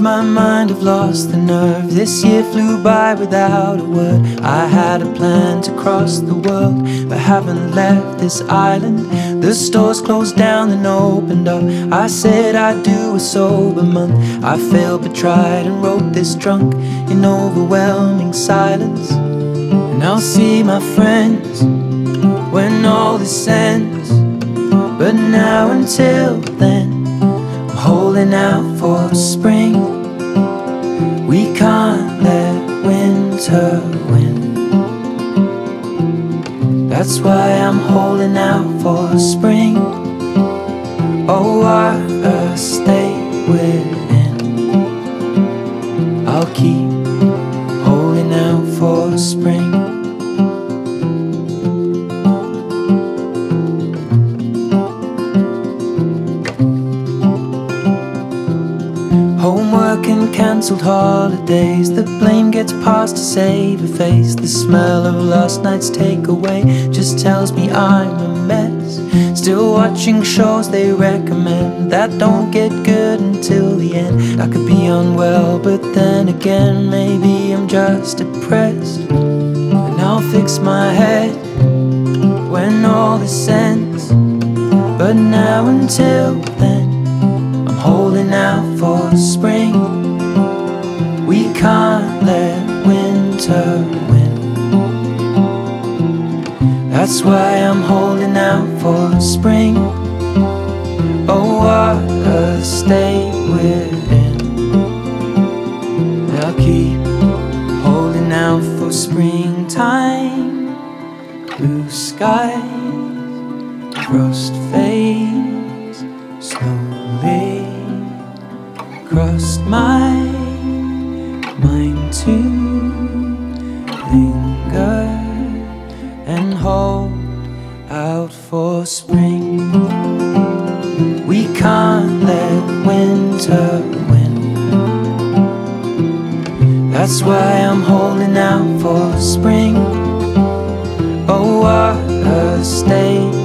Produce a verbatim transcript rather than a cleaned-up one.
my mind, I've lost the nerve. This year flew by without a word. I had a plan to cross the world, but haven't left this island. The stores closed down and opened up. I said I'd do a sober month. I failed but tried and wrote this drunk in overwhelming silence. And I'll see my friends when all this ends, but now until then I'm holding out for spring. We can't let winter win. That's why I'm holding out for spring. Oh, water, stay within. I'll keep holding out for spring. Homework and cancelled holidays. The blame gets passed to save a face. The smell of last night's takeaway just tells me I'm a mess. Still watching shows they recommend that don't get good until the end. I could be unwell, but then again maybe I'm just depressed. And I'll fix my head when all this ends, but now until then I'm holding out for spring. We can't let winter win. That's why I'm holding out for spring. Oh, water, stay within. I'll keep holding out for springtime. Blue skies, frost fades slowly. Crossed my mind to linger and hold out for spring. We can't let winter win. That's why I'm holding out for spring. Oh, water, stay